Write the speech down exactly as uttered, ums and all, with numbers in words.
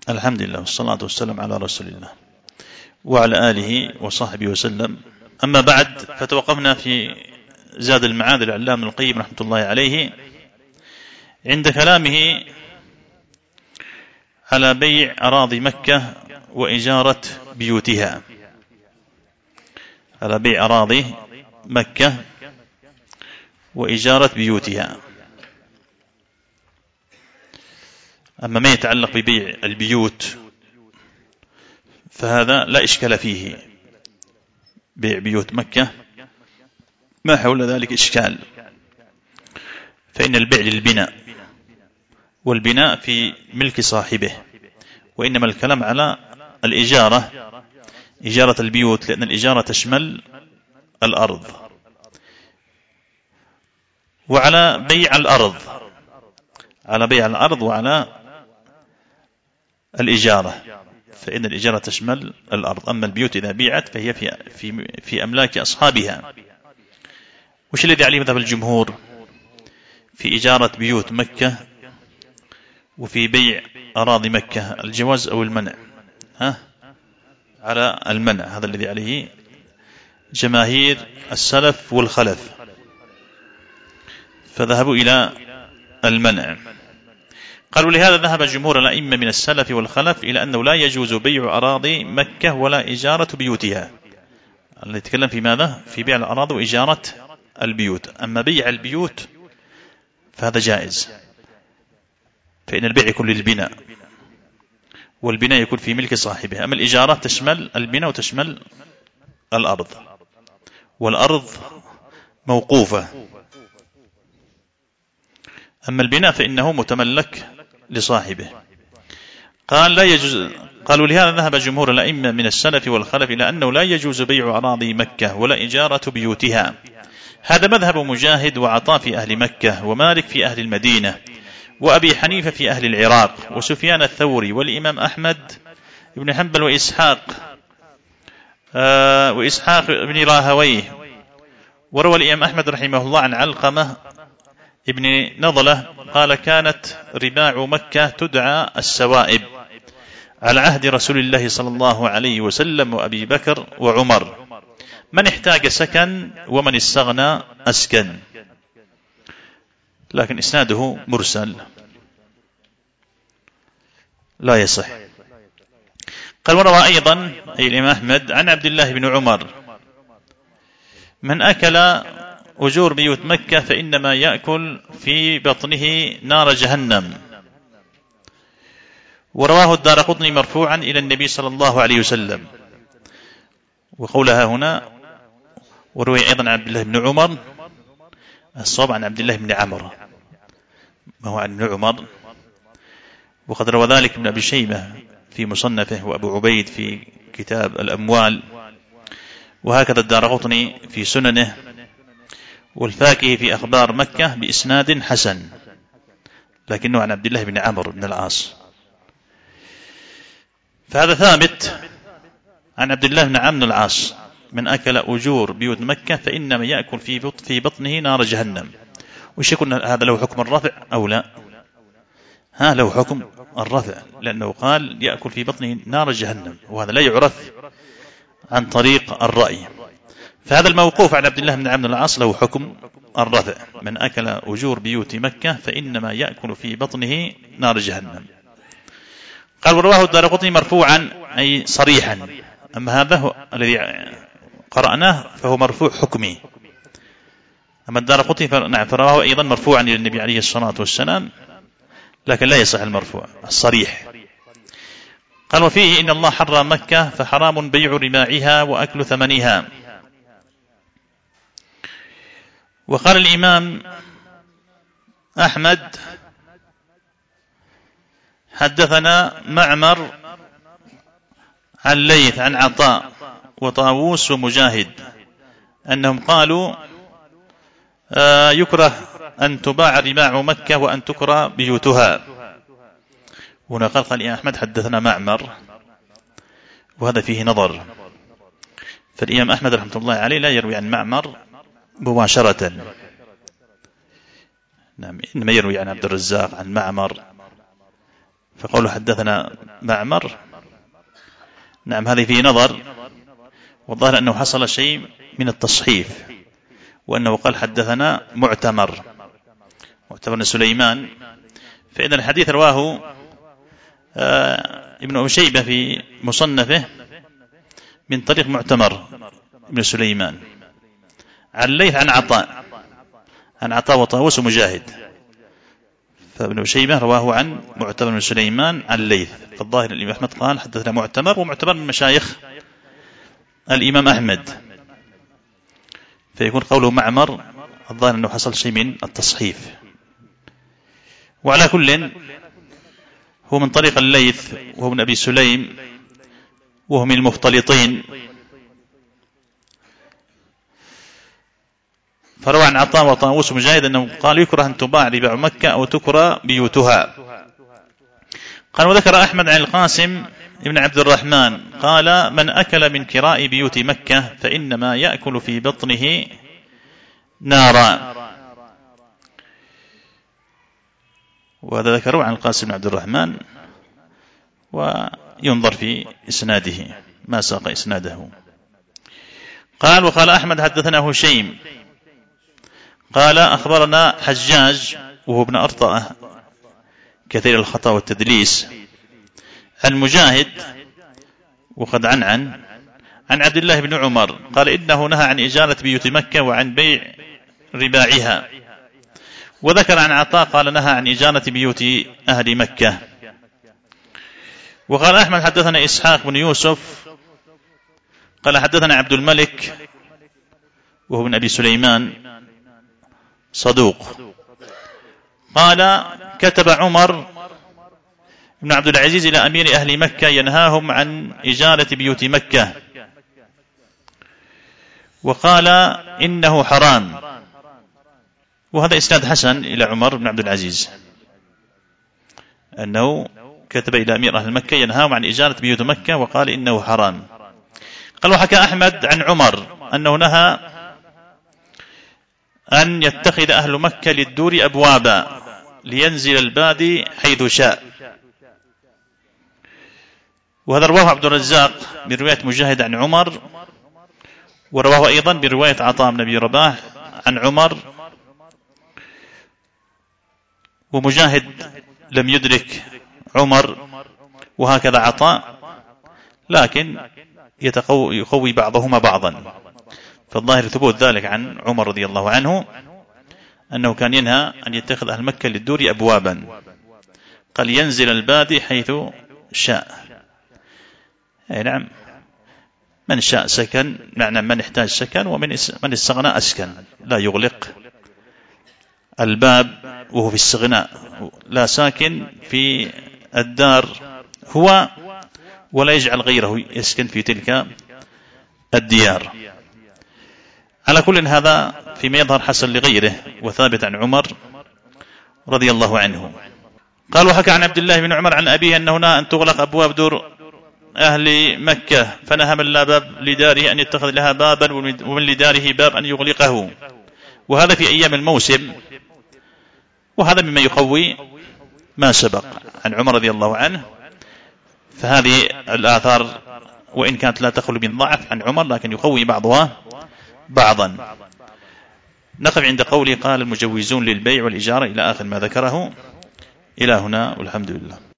الحمد لله والصلاة والسلام على رسول الله وعلى آله وصحبه وسلم. أما بعد، فتوقفنا في زاد المعاد العلامة ابن القيم رحمة الله عليه عند كلامه على بيع أراضي مكة وإجارة بيوتها. على بيع أراضي مكة وإجارة بيوتها. أما ما يتعلق ببيع البيوت فهذا لا إشكال فيه. بيع بيوت مكة ما حول ذلك إشكال، فإن البيع للبناء، والبناء في ملك صاحبه، وإنما الكلام على الإجارة، إجارة البيوت، لأن الإجارة تشمل الأرض. وعلى بيع الأرض، على بيع الأرض وعلى الإجارة، فإن الإجارة تشمل الأرض. أما البيوت إذا بيعت فهي في, في, في أملاك أصحابها. وش الذي عليه مذهب الجمهور في إجارة بيوت مكة وفي بيع أراضي مكة؟ الجواز أو المنع؟ ها؟ على المنع، هذا الذي عليه جماهير السلف والخلف، فذهبوا إلى المنع. قالوا لهذا ذهب جمهور الأئمة من السلف والخلف إلى أنه لا يجوز بيع أراضي مكة ولا إجارة بيوتها. اللي يتكلم في ماذا؟ في بيع الأراضي وإجارة البيوت. أما بيع البيوت فهذا جائز، فإن البيع يكون للبناء، والبناء يكون في ملك صاحبه. أما الإجارة تشمل البناء وتشمل الأرض، والأرض موقوفة. أما البناء فإنه متملك لصاحبه. قال لا يجوز. قالوا لهذا ذهب جمهور الأئمة من السلف والخلف إلى أنه لا يجوز بيع أراضي مكة ولا إجارة بيوتها. هذا مذهب مجاهد وعطاء في أهل مكة، ومالك في أهل المدينة، وأبي حنيفة في أهل العراق، وسفيان الثوري، والإمام أحمد بن حنبل، وإسحاق آه وإسحاق بن راهويه. وروى الإمام أحمد رحمه الله عن علقمة ابن نضلة قال: كانت رباع مكة تدعى السوائب على عهد رسول الله صلى الله عليه وسلم وأبي بكر وعمر، من احتاج سكن ومن استغنى أسكن. لكن إسناده مرسل لا يصح. قال: وروى أيضا أي الإمام أحمد عن عبد الله بن عمر: من أكل أجور بيوت مكة فإنما يأكل في بطنه نار جهنم. ورواه الدارقطني مرفوعا إلى النبي صلى الله عليه وسلم. وقولها هنا وروي أيضا عن عبد الله بن عمر، الصواب عن عبد الله بن عمرو، ما هو عن ابن عمر. وقد روى ذلك ابن أبي شيبة في مصنفه، وأبو عبيد في كتاب الأموال، وهكذا الدارقطني في سننه، والفاكهي في أخبار مكة بإسناد حسن، لكنه عن عبد الله بن عمرو بن العاص. فهذا ثابت عن عبد الله بن عمرو بن العاص: من أكل أجور بيوت مكة فإنما يأكل في بطنه نار جهنم. وش يكون هذا؟ له حكم الرفع أو لا؟ ها، له حكم الرفع، لأنه قال يأكل في بطنه نار جهنم، وهذا لا يعرف عن طريق الرأي. فهذا الموقوف عن عبد الله بن عمرو بن العاص له حكم الرفع: من أكل أجور بيوت مكة فإنما يأكل في بطنه نار جهنم. قال: ورواه الدارقطني مرفوعا أي صريحا. أما هذا هو الذي قرأناه فهو مرفوع حكمي. أما الدارقطني فنعم فرواه أيضا مرفوعا إلى النبي عليه الصلاة والسلام، لكن لا يصح المرفوع الصريح. قال: وفيه إن الله حرم مكة فحرام بيع رباعها وأكل ثمنها. وقال الإمام أحمد: حدثنا معمر عن ليث عن عطاء وطاووس ومجاهد أنهم قالوا: آه يكره أن تباع رباع مكة وأن تكره بيوتها. هنا قال قال الإمام أحمد: حدثنا معمر، وهذا فيه نظر. فالإمام أحمد رحمة الله عليه لا يروي عن معمر مباشرة، نعم، إنما يروي عن عبد الرزاق عن معمر، فقوله حدثنا معمر، نعم هذه فيه نظر، والظاهر أنه حصل شيء من التصحيف، وأنه قال حدثنا معتمر معتمر بن سليمان. فإن الحديث رواه ابن أبي شيبة في مصنفه من طريق معتمر بن سليمان عن الليث عن عطاء عن عطاء وطاووس ومجاهد. فابن أبي شيبة رواه عن معتمر بن سليمان عن الليث. فالظاهر الإمام أحمد قال حدثنا معتمر، ومعتمر من مشايخ الإمام أحمد، فيكون قوله معمر الظاهر أنه حصل شيء من التصحيف. وعلى كل هو من طريق الليث وهو من أبي سليم وهو من المختلطين، فروى عن عطاء وطاووس ومجاهد أنه قال يكره أن تباع رباع مكة أو تكرى بيوتها. قال وذكر أحمد عن القاسم ابن عبد الرحمن قال من أكل من كراء بيوت مكة فإنما يأكل في بطنه نارا. وهذا ذكره عن القاسم بن عبد الرحمن، وينظر في إسناده ما ساق إسناده. قال وقال أحمد حدثنا هشيم قال أخبرنا حجاج وهو ابن أرطأة كثير الخطأ والتدليس عن مجاهد وقد عن عن عن عبد الله بن عمر قال إنه نهى عن إجارة بيوت مكة وعن بيع رباعها. وذكر عن عطاء قال نهى عن إجارة بيوت أهل مكة. وقال أحمد حدثنا إسحاق بن يوسف قال حدثنا عبد الملك وهو من أبي سليمان صدوق قال كتب عمر بن عبد العزيز إلى أمير أهل مكة ينهاهم عن إجارة بيوت مكة، وقال إنه حرام. وهذا إسناد حسن إلى عمر بن عبد العزيز أنه كتب إلى أمير أهل مكة ينهاهم عن إجارة بيوت مكة وقال إنه حرام. قال وحكى أحمد عن عمر أنه نهى أن يتخذ أهل مكة للدور أبوابا لينزل البادي حيث شاء. وهذا رواه عبد الرزاق برواية مجاهد عن عمر، ورواه أيضا برواية عطاء بن أبي رباح عن عمر. ومجاهد لم يدرك عمر وهكذا عطاء، لكن يقوي بعضهما بعضا. فالظاهر ثبوت ذلك عن عمر رضي الله عنه أنه كان ينهى أن يتخذ أهل مكة للدور أبوابا، قال ينزل البادي حيث شاء. أي نعم، من شاء سكن، معنى من احتاج سكن، ومن من استغنى أسكن. لا يغلق الباب وهو في استغناء، لا ساكن في الدار هو ولا يجعل غيره يسكن في تلك الديار. على كل هذا فيما يظهر حسن لغيره وثابت عن عمر رضي الله عنه. قال وحكى عن عبد الله بن عمر عن أبيه أنه نهى أن تغلق أبواب دور أهل مكة، فنهى من لا باب لداره أن يتخذ لها بابا ومن لداره باب أن يغلقه. وهذا في أيام الموسم، وهذا مما يقوي ما سبق عن عمر رضي الله عنه. فهذه الآثار وإن كانت لا تخلو من ضعف عن عمر لكن يقوي بعضها بعضا. نقف عند قولي قال المجوزون للبيع والإجارة إلى آخر ما ذكره. إلى هنا والحمد لله.